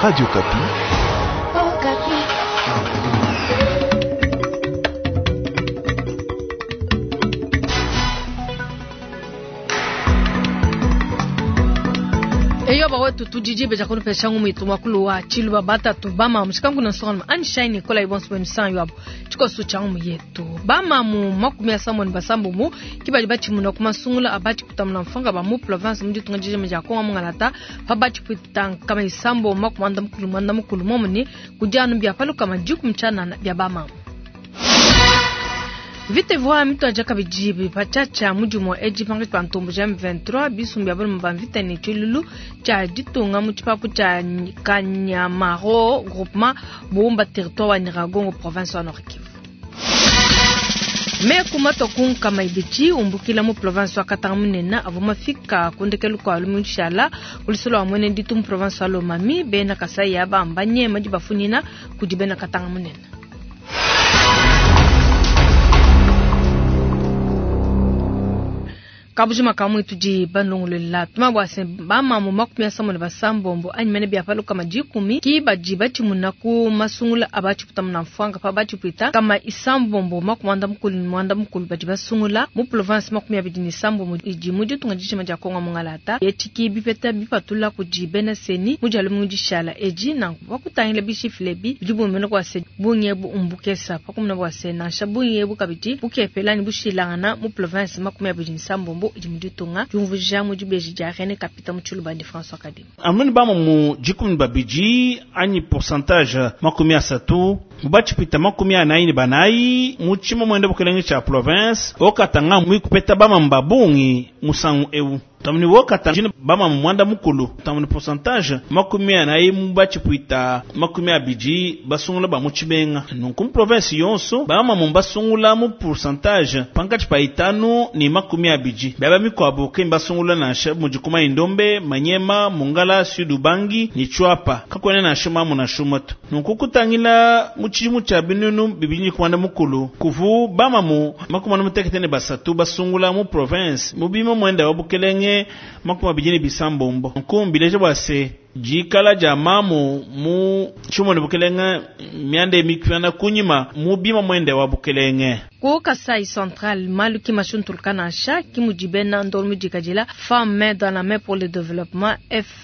Radio Kapi. Oh, Kapi. Eyo ba wetu tujiji beja kono pesha ngumu ituma kuluwa chilu babata tu bama mshikangu na songa anshine kola ibonsu benu san yabo chiko su changu yetu bama mu makumi asamo ni basambu mu kibaji bachi mu nakuma sungula abachi kutamna mfanga ba mu province mji tungajije meja konga mungalata babachi kutang kama isambo makuma anda mukulu momuni kujanu bya palu kama jiku mchana na bya bama. Vite voa mito ajaka bijibi pachacha mujumo eji pangi pantombo jam 23 bisumbi abon mbamvita ni chululu cha ditunga muchipapu cha Kanyamaro groupement bomba territoire ni Ragongo province wa Nord Kivu. Me kumato kun kama ibichi umbukila mu province wa Katamunena avuma fika kundekelu kwa alumushala kulisolo wa mwene ditum province wa Lomami bena Kasai yaba ambanye majibafunina kujibena Katamunena. Kabujima kamu tuji bandungulu la tuma bwase bama mu makumi asamo ba sambombo anyimene bya palu kama jikumi ki bajibachi munaku masungula abachi putamna mfanga pa bachi pita kama isambombo makumanda mukulu bajiba sungula mu province makumi abidini sambombo ijimuju tungajije maja konga mungalata yetiki bipeta bipatula kujibena seni mujalu mujishala eji na wakutangile bishifilebi jibu meno kwase bunyebu umbukesa pakumna bwase na shabunyebu kabiti bukepelani bushilangana mu province makumi abidini sambombo imudutunga jumvuja mujubeji jarene kapita mchuluba de François Kadim amuni bama mu jikum babiji ani pourcentage makumi asatu mubachi pita makumi anaini banai muchimo mwende bukelenge cha province okatanga mu kupeta bama mbabungi musangu ewu tamuni wokata jina bama mwanda mukulu tamuni pourcentage makumi anayi mubachi pita makumi abiji basungula ba muchibenga nunkum province yonso bama mbasungula mu pourcentage pankati pa itanu ni makumi abiji baba mikwabo kemba sungula na shabu mujikuma Indombe Manyema Mongala Sudubangi ni Chwapa kakwene na shuma mu na shumato nunkukutangila muchimu cha binunu bibinyi kwanda mukulu kuvu bama mu makuma muteketene basatu basungula mu province mubima mwenda wabukelenge makuma bijini bisambombo nkumbileje bwase jikala jamamu mu chumo bukelenga miande mikwana kunyima mubima mwende wabukelenge ko Kasai Central maluki mashunturkana sha kimujibena ndolmu jikajila femme main dans la main pour le développement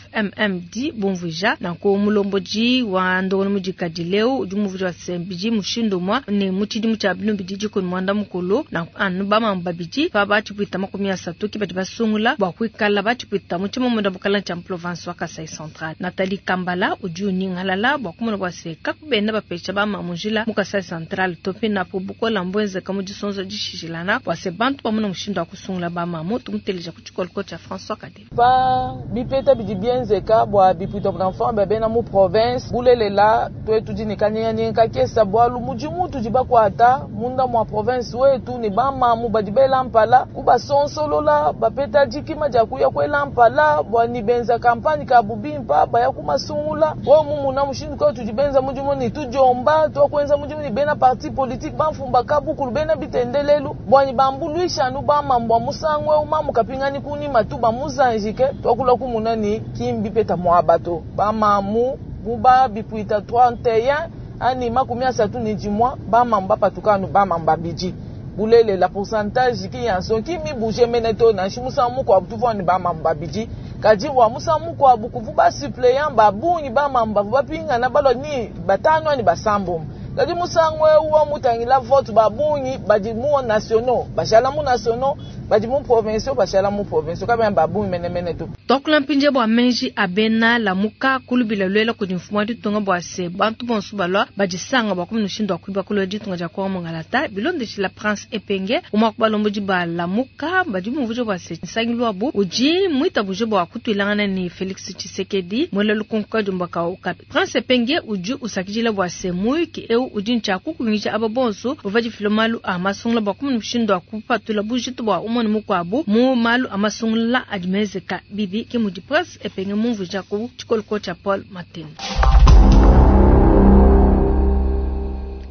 FMMD bonvuja na ko mulomboji wa ndolmu jikajileo jumuvuja wa sembiji mushindo mwa ne mutidi muchabinu bidiji ko mwanda mukolo na anu bama mbabiji fa bati pita makumi asatu kibati basungula bwa kwikala bati pita muchimo mwenda bukala cha province wa Kasai Central Nathalie Kambala ujuni ngalala bwa kumuna bwa seka kubenda bapecha bama mujila mu Kasai Central topi na pobukola mbwenze kama jisonzo jishishilana wase bantu pamuna mushindo akusungula bama mutu muteleja kuchikola kocha François Kadim ba bipeta bidibienzeka bwa bipito d'enfant bebe na mu province bulelela twetu jinikanya nyenka kesa bwa lumuji mutu jibakwa ata munda mwa province wetu ni bama mu badibela mpala kuba sonsolola bapeta jikima jakuya kwela mpala bwa nibenza kampani ka bubimpa baya kumasungula wo mumu na mushindo ko tujibenza mujumo ni tujomba to kwenza mujumo ni bena parti politique banfumba kabuku bena bitendelelu bwanyi bambuluisha nu bama mbwa musangwe umamu kapingani kuni matuba muzanjike tokula kumunani kimbi peta mwabato bama mu buba bipuita 31 ani makumi asatu ni jimwa bama mbapa tukanu bama mbabiji bulele la pourcentage ki yanso kimi bouger meneto na shimusa mu kwa butuvo ni bama mbabiji kaji wa musa mu kwa bukuvu ba suppléant babuni bama mbavu bapinga na balo ni batano ni basambo Kadi musangwe uwa mutangila vote babunyi bajimu nationaux bashala mu nationaux bajimu provinciaux bashala mu provinciaux kabya babunyi menemene tu tokula mpinje bwa menji abena la muka kulubila lwela kujimfumwa ditunga bwa se bantu bonsu balwa bajisanga bakumwe nushindwa kuiba kulo ditunga ja kwa mongalata bilonde chila prince epenge umakubalo mbuji ba la muka bajimu mvujo bwa se nsangilwa bu uji muita bujo bwa kutulangana ni Felix Tshisekedi mwele lukunka jumbaka ukapi prince epenge uji usakijila bwa se muiki eu ujincha kukungisha ababonso uvaji filomalu amasungla bakumwe nushindwa kupatula bujitu bwa umoni mukwabu mu malu amasungla admezeka bibi kemuji press epenge mumvu jako chikol kocha Paul Martin. Kunor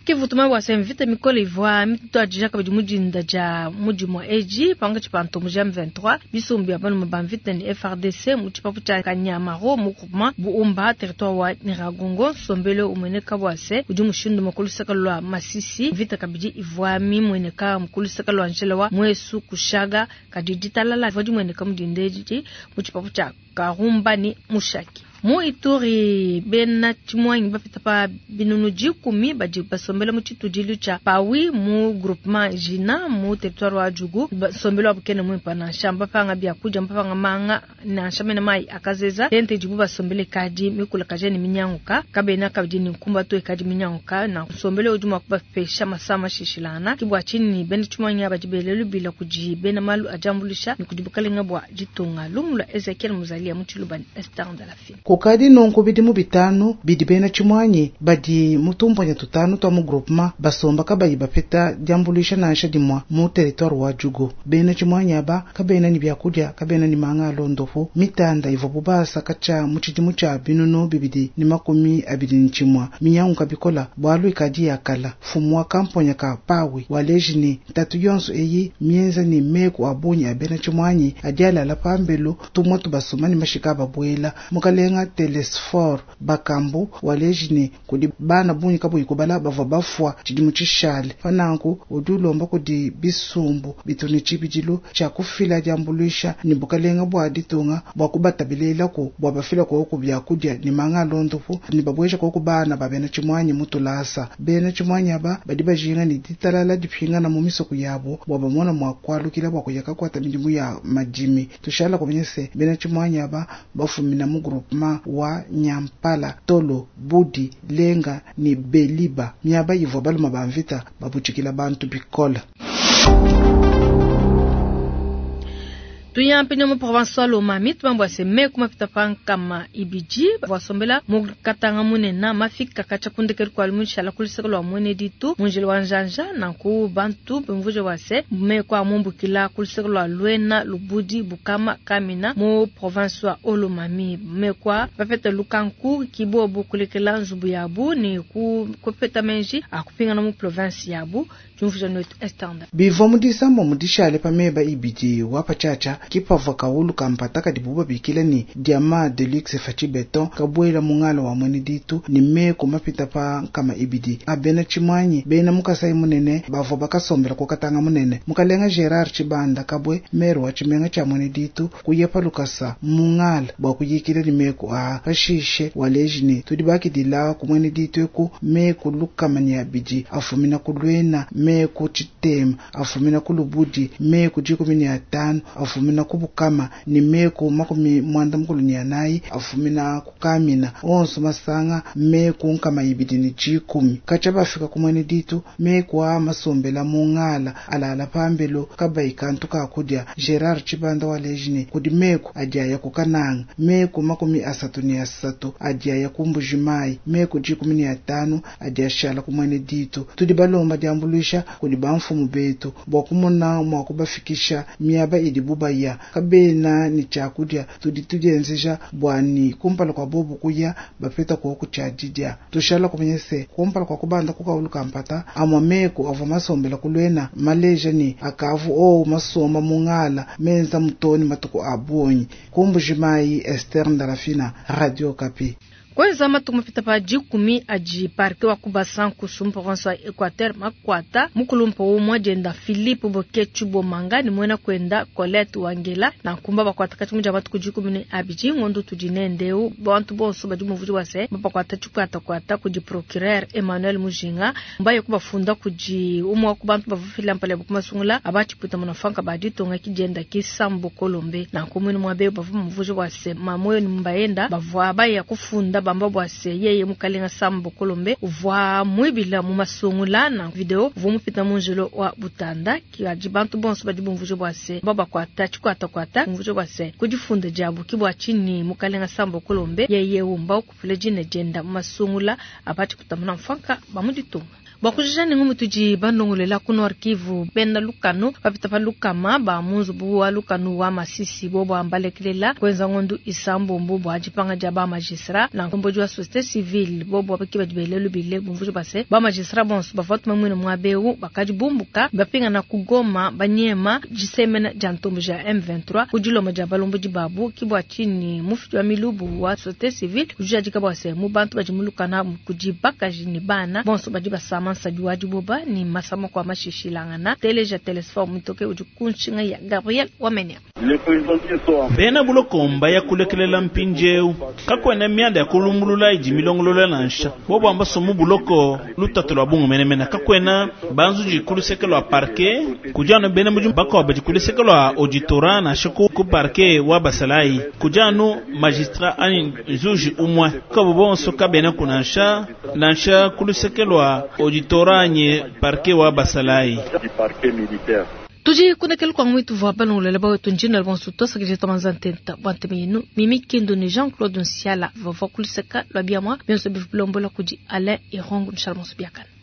kivutuma bwase mvita mikolo ivwa mito ajija kabidi mujinda ja mujimo eji panga chipanto mujam 23 bisumbi abanu mabamvita ni FRDC muchipapu cha Kanyamaro mukuma buumba territoire wa Niragongo sombelo umeneka bwase ujumushindu mukulu sakalwa Masisi vita kabidi ivwa mi mweneka mukulu sakalwa nchelewa mwesu kushaga kadiditalala vodi mweneka mudindeji muchipapu cha Karumba ni Mushaki mu Ituri bena chimwanyi bafita pa binunu jikumi baji basombela mu chitudilu cha Pawi mu groupement Jina mu territoire wa Jugu basombela bukene mu pana shamba panga bya kuja mpanga manga na shamena mai akazeza tente jibu basombele kadi mikula kajeni minyanguka kabena kabjini kumba to kadi minyanguka na sombele ujuma kuba pesha masama shishilana kibwa chini bena chimwanyi abajibelelu bila kujibena malu ajambulisha nikudibukale ngabwa jitunga lumula Ezekiel Muzalia mu chilubani Esther de la Fine kokadi nonko bidi mu bitanu bidi bena chimwanyi badi mutumbonya tutanu to mu groupement basomba kabayi bapeta jambulisha na ansha dimwa mu territoire wa Jugu bena chimwanyi aba kabena ni byakudya kabena ni manga londofu mitanda ivo bubasa kacha muchidimu cha binuno bibidi ni makumi abidi nchimwa minyangu kabikola bwalu ikadi yakala fumwa kamponya ka Pawi walejini tatu yonso eyi mienza ni meku abunya bena chimwanyi adiala la pambelo tumwa tubasoma ni mashikaba bwela mukalenga telesfor bakambu walejini kudi bana bunyi kabo ikubala bava bafwa chidimu chishale fananku udulomba kudi bisumbu bituni chibidilu cha kufila jambulisha ni bukalenga bwa ditunga bwa kubatabilela ko bwa bafila ko kubya kudya ni manga londofu ni babwesha ko kubana babena chimwanyi mutulasa bena chimwanyi aba badiba jinga ni ditalala dipinga na mumiso kuyabo bwa bamona mwakwalukira bwa kuyaka kwata mindimu ya majimi tushala kumenyese bena chimwanyi aba bafumina mu groupement wa Nyampala Tolo Budi Lenga ni Beliba myaba yivo baluma bamvita babuchikila bantu bikola tuyampi nyomo provincial o mamit bambwa se me kuma pitapang kama ibiji wasombela mukatanga munena mafika kacha kundeker kwa almunshala kulisakolo amune ditu munjelo wanjanja na ku bantu bumvuje wase me kwa mumbukila kulisakolo alwena lubudi bukama kamina mu provincial olomami me kwa bafeta lukanku kibobo kulekela nzubu yabu ni ku kopeta menji akupinga na mu province yabu jumfuja no standard bivo mudisamba mudishale pameba ibiji wapa chacha kipava kaulu kampataka dibuba bikila ni diama deluxe fachi beton kabwela mungalo wa mwene ditu ni meko mapita pa kama ibidi abena chimwanyi bena mukasai munene bavo bakasombela kukatanga munene mukalenga Gerard Chibanda kabwe mero wa chimenga cha mwene ditu kuyepa lukasa mungala bwa kuyikila ni meko kashishe walejini tudibaki dila kumwene ditu eku meko lukamani abiji afumina kulwena meko chitema afumina kulubudi meko jikumini ya tano afumina kubukama ni meko makumi mwanda mkulu ni anayi afumina kukamina onso masanga meko nkama ibidi ni jikumi kachaba afika kumwene ditu meko masombela mungala ala pambelo kabai kantu kakudya Gerard Chibanda walejini kudi meko ajaya kukananga meko makumi asatu ni asatu ajaya kumbujimai meko jikumi ni atano ajaya shala kumwene ditu tudibalomba jambulisha kudi bamfumu betu bwakumona mwakubafikisha miaba idibuba ya kabena ni chakudya tuditujenzesha bwani kumpala kwa bobu kuya bapeta kwa kuchajidya tushala kumenyese kumpala kwa kubanda kukauluka mpata amwa meko ava masombela kulwena maleja ni akavu masoma mungala menza mutoni matuko abonyi kumbujimai Esther Ndarafina Radio Kapi kweza matumapita pa jikumi aji parke wa kubasan kusumpo konso Equateur makwata mukulumpo umwajenda Philippe Bokechu Bomanga ni mwena kwenda Colette Wangela na kumba bakwata kati muja batu kujikumi ni abiji ngondo tujinendeu bantu bonso bajumuvuji wase bakwata chukwata kwata kuji procureur Emmanuel Mujinga mbaye kubafunda kuji umwa kubantu bavufila mpale bukumasungula abachi puta munafanka baditonga kijenda kisambo Kolombe na kumuni mwabe bavumuvuji wase mamoyo ni mbaenda bavwa abaye kufunda bamba bwase yeye mukalenga sambo Kolombe vwa mwibila mu masungula na video vumupita munjelo wa Butanda ki ajibantu bonso badibumvuje bwase baba kwata chikwata kwata mvuje bwase kujifunda jabu kibwa chini mukalenga sambo Kolombe yeye umba kufule jine jenda mu masungula abati kutamuna mfanka bamuditunga bakujani ngumu tuji bandongolela kuno arkivu benda lukano papita pa lukama ba munzu buwa lukano wa masisi bobo ambalekelela kwenza ngondu isambo mbobo ajipanga jaba magistra na kombojo wa société civile bobo abakiba dibelelo bile bumvujo base ba magistra bonso ba vote mamwene mwabeu bakaji bumbuka bapinga na kugoma banyema jisemena jantombo ja M23 kujilo majabalombo jibabu kibwa chini mufti wa milubu wa société civile kujaji kabwa se mu bantu bajimulukana kujibaka jini bana bonso bajiba samansa juwaji boba ni masamo kwa mashishilangana teleja telesform mitoke ujukunshinga ya Gabriel Wamenya bena bulokomba ya kulekelela mpinjeu kakwena mianda ya kulumulula ijimilongolola nansha bobo ambaso mu buloko lutatulwa bungu menemena kakwena banzuji kulisekelo parquet kujano bena muju bako bajikulisekelo auditora na shiko ku parquet wa basalai kujano magistrat ani juge umwa kabobonso kabena kunansha nansha kulisekelo auditora nye parquet wa basalai tuji kuna kelu kwa mwitu vwabano ulalaba wetu njina albonsu tosa kijeta manzantenta wante meyinu mimi kendo ni Jean-Claude Nsiala vwa kuliseka lwa biyamwa biyanso bifulombola kuji Alain Irongo nshalmonsu biyakan